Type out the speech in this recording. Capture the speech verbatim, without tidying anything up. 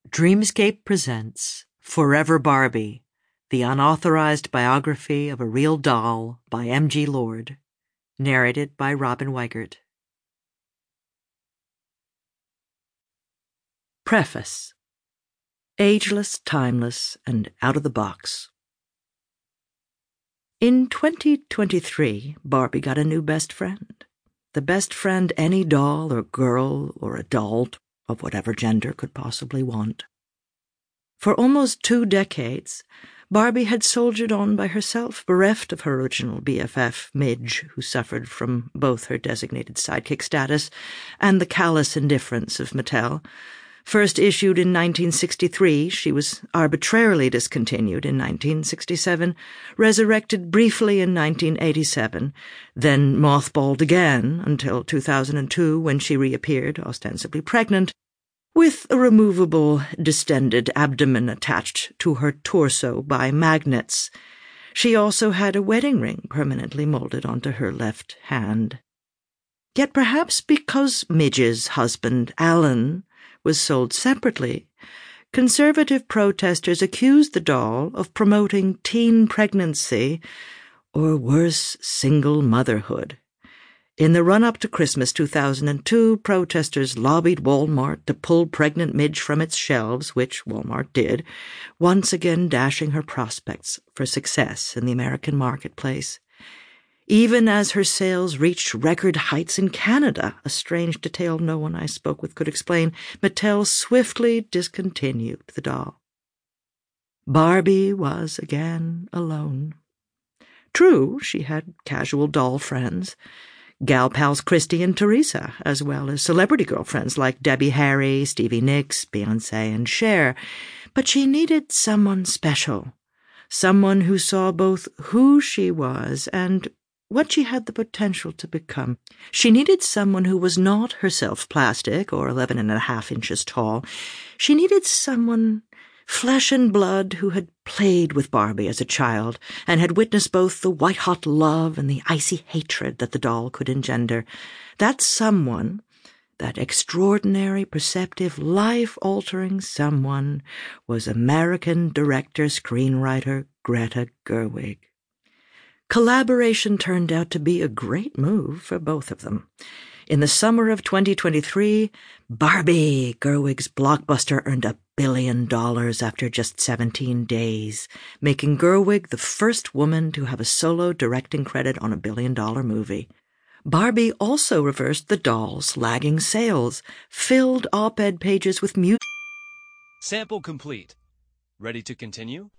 Dreamscape presents Forever Barbie, the unauthorized biography of a real doll by M G Lord, narrated by Robin Weigert. Preface. Ageless, timeless, and out of the box. In twenty twenty-three, Barbie got a new best friend. The best friend any doll or girl or adult of whatever gender could possibly want. For almost two decades, Barbie had soldiered on by herself, bereft of her original B F F, Midge, who suffered from both her designated sidekick status and the callous indifference of Mattel. First issued in nineteen sixty-three, she was arbitrarily discontinued in nineteen sixty-seven, resurrected briefly in nineteen eighty-seven, then mothballed again until two thousand two, when she reappeared, ostensibly pregnant, with a removable, distended abdomen attached to her torso by magnets. She also had a wedding ring permanently molded onto her left hand. Yet perhaps because Midge's husband, Alan, was sold separately, conservative protesters accused the doll of promoting teen pregnancy, or worse, single motherhood. In the run-up to Christmas two thousand two, protesters lobbied Walmart to pull pregnant Midge from its shelves, which Walmart did, once again dashing her prospects for success in the American marketplace. Even as her sales reached record heights in Canada, a strange detail no one I spoke with could explain, Mattel swiftly discontinued the doll. Barbie was again alone. True, she had casual doll friends, gal pals Christy and Teresa, as well as celebrity girlfriends like Debbie Harry, Stevie Nicks, Beyoncé, and Cher. But she needed someone special, someone who saw both who she was and what she had the potential to become. She needed someone who was not herself plastic or eleven and a half inches tall. She needed someone flesh and blood who had played with Barbie as a child and had witnessed both the white-hot love and the icy hatred that the doll could engender. That someone, that extraordinary, perceptive, life-altering someone, was American director-screenwriter Greta Gerwig. Collaboration turned out to be a great move for both of them. In the summer of twenty twenty-three, Barbie, Gerwig's blockbuster, earned a billion dollars after just seventeen days, making Gerwig the first woman to have a solo directing credit on a billion-dollar movie. Barbie also reversed the doll's lagging sales, filled op-ed pages with mute. Sample complete. Ready to continue?